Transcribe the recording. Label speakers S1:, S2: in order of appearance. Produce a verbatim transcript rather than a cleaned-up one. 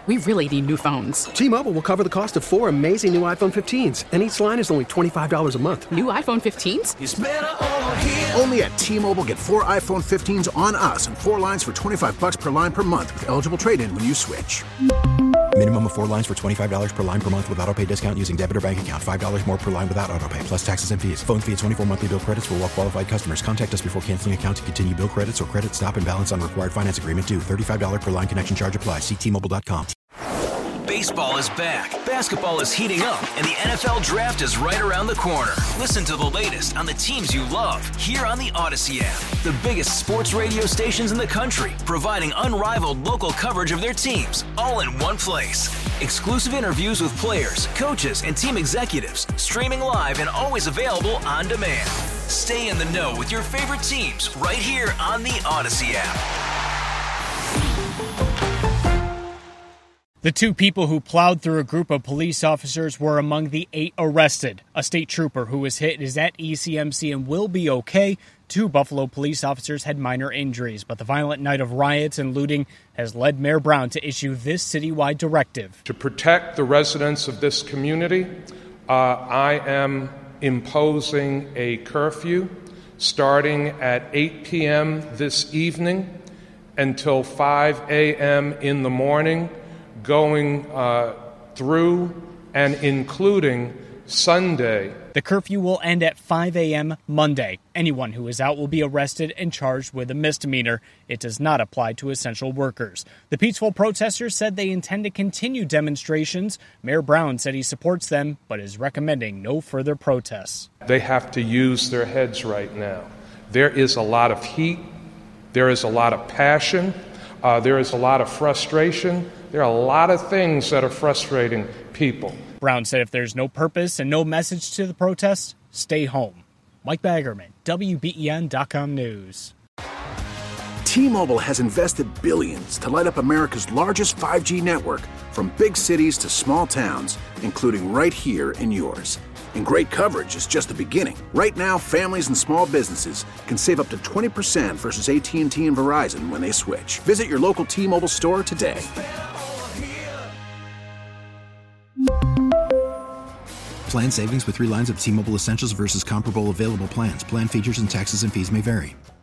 S1: We really need new phones.
S2: T-Mobile will cover the cost of four amazing new iPhone fifteens, and each line is only twenty-five dollars a month.
S1: New iPhone fifteens?
S3: It's better over here.
S4: Only at T-Mobile, get four iPhone fifteens on us and four lines for twenty-five dollars per line per month with eligible trade-in when you switch.
S5: Minimum of four lines for twenty-five dollars per line per month with autopay discount using debit or bank account. five dollars more per line without autopay, plus taxes and fees. Phone fee at twenty-four monthly bill credits for well-qualified customers. Contact us before canceling account to continue bill credits or credit stop and balance on required finance agreement due. thirty-five dollars per line connection charge applies. See T Mobile dot com.
S6: Baseball is back, basketball is heating up, and the N F L Draft is right around the corner. Listen to the latest on the teams you love here on the Odyssey app. The biggest sports radio stations in the country, providing unrivaled local coverage of their teams, all in one place. Exclusive interviews with players, coaches, and team executives, streaming live and always available on demand. Stay in the know with your favorite teams right here on the Odyssey app.
S7: The two people who plowed through a group of police officers were among the eight arrested. A state trooper who was hit is at E C M C and will be okay. Two Buffalo police officers had minor injuries, but the violent night of riots and looting has led Mayor Brown to issue this citywide directive.
S8: To protect the residents of this community, uh, I am imposing a curfew starting at eight p.m. this evening until five a.m. in the morning, going uh, through and including Sunday.
S7: The curfew will end at five a.m. Monday. Anyone who is out will be arrested and charged with a misdemeanor. It does not apply to essential workers. The peaceful protesters said they intend to continue demonstrations. Mayor Brown said he supports them, but is recommending no further protests.
S8: They have to use their heads right now. There is a lot of heat. There is a lot of passion. Uh, there is a lot of frustration. There are a lot of things that are frustrating people.
S7: Brown said if there's no purpose and no message to the protest, stay home. Mike Baggerman, W B E N dot com News.
S4: T-Mobile has invested billions to light up America's largest five G network, from big cities to small towns, including right here in yours. And great coverage is just the beginning. Right now, families and small businesses can save up to twenty percent versus A T and T and Verizon when they switch. Visit your local T-Mobile store today.
S5: Plan savings with three lines of T-Mobile Essentials versus comparable available plans. Plan features and taxes and fees may vary.